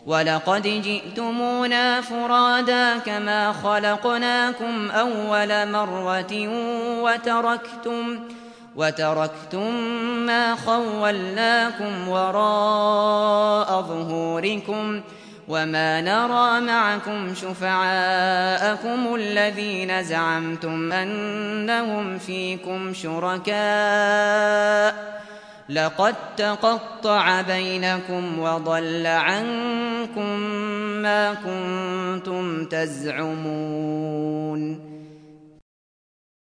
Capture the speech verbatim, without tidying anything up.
وَلَقَدْ جِئْتُمُونَا فُرَادَىٰ كَمَا خَلَقْنَاكُمْ أَوَّلَ مَرَّةٍ وَتَرَكْتُم وَتَرَكْتُم مَّا خَوَّلْنَاكُمْ وَرَاءَ ظُهُورِكُمْ وَمَا نَرَىٰ مَعَكُمْ شُفَعَاءَكُمُ الَّذِينَ زَعَمْتُمْ أَنَّهُمْ فِيكُمْ شُرَكَاءُ ۚ لَقَد تَّقَطَّعَ بَيْنَكُمْ وَضَلَّ عَنكُم مَّا كُنتُمْ تَزْعُمُونَ